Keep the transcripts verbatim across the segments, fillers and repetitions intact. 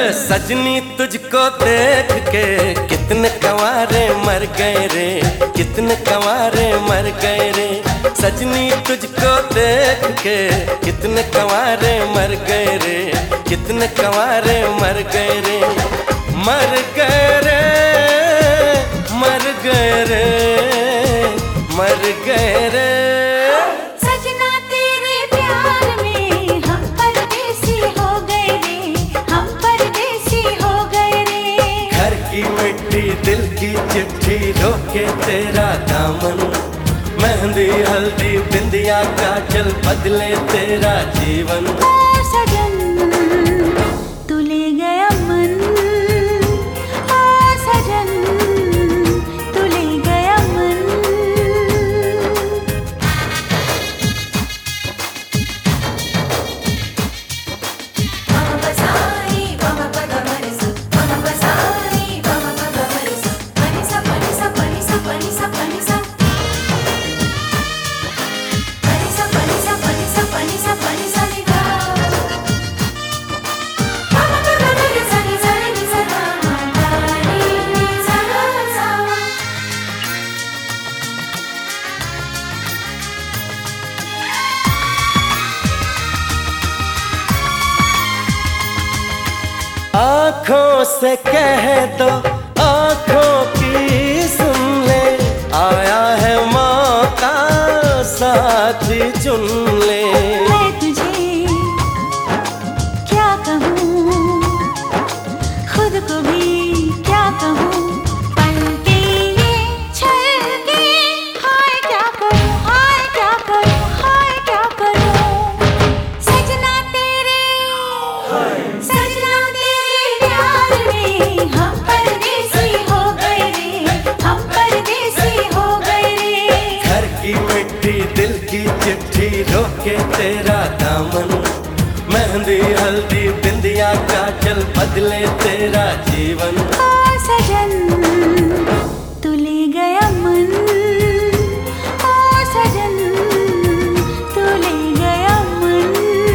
सजनी तुझको देख के कितने कंवारे मर गए रे, कितने कंवारे मर गए रे। सजनी तुझको देख के कितने कंवारे मर गए रे, कितने कंवारे मर गए रे। मर गए रे, मर गए रे, मर गए रे। सजना तेरे प्यार में हम परदेसी हो गए रे, हम परदेसी हो गए रे। घर की मिट्टी दिल की चिट्ठी रोके तेरा दामन, मेहंदी हल्दी बिंदिया काजल बदले तेरा जीवन। ओ सजन तू ले गया मन, ओ सजन तू ले गया मन। मम बसाई मम पग मरिसु, मम बसाई मम पग मरिसु, मनिसा मनिसा मनिसा मनिसा मनिसा Panisa, panisa, panisa, panisa, panisa, niga. Mama pega meri sa ni sa ni sa na na ni ni sa na sa. आँखों से कह दो, आँखों की सुन ले, आया है मौका साथी चुन ले। मैं तुझे क्या कहूँ, खुद को भी क्या कहूँ। पलके ये छलके, हाय क्या करूँ, हाय क्या करूँ, हाय क्या करूँ। सजना तेरे, सजना तेरे प्यार में हम परदेसी हो गए रे, हम परदेसी हो गए रे। घर की मिट्टी दिल की चिट्ठी रोके तेरा दामन, मेहंदी हल्दी बिंदिया काजल बदले तेरा जीवन। ओ सजन तू ले गया मन, ओ सजन तू ले गया मन।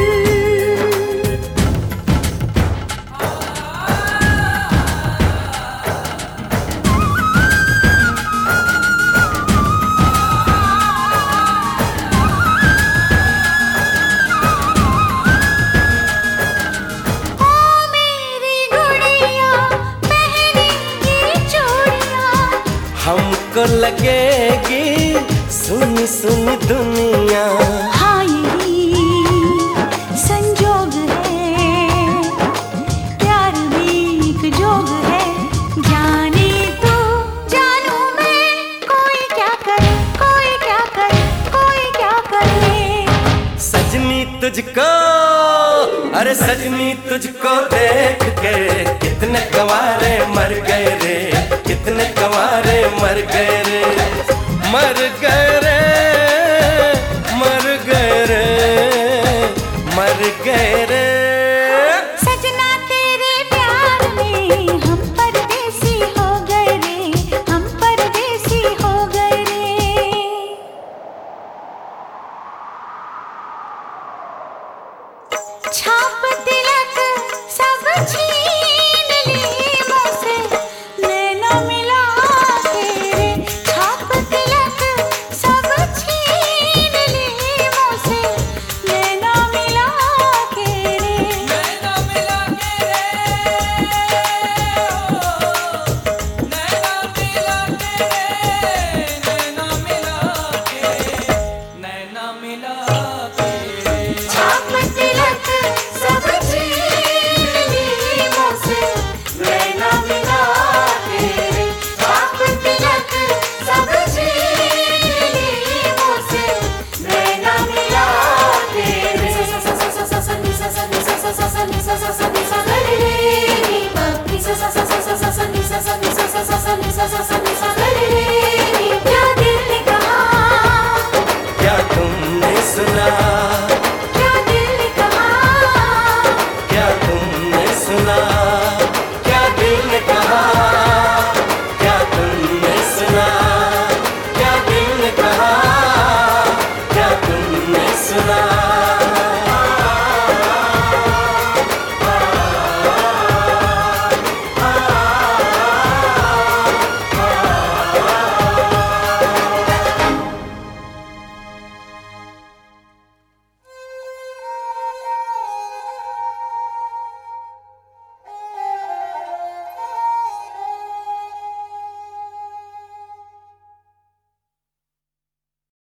ओ मेरी गुड़िया पहनेगी चूड़िया, हमको लगेगी सुनी सुनी दुनिया। हाँ यही संजोग है, प्यार भी एक जोग है। जाने तू जानू मैं, कोई क्या करे, कोई क्या करे, कोई क्या करे। सजनी तुझको, अरे सजनी तुझको देख के कितने कंवारे मर गए रे, कितने कंवारे मर गए रे। मर गए रे, मर गए रे, मर गए रे। सजना तेरे प्यार में हम परदेसी हो गए रे, हम परदेसी हो गए रे। छाप तिलक सब छी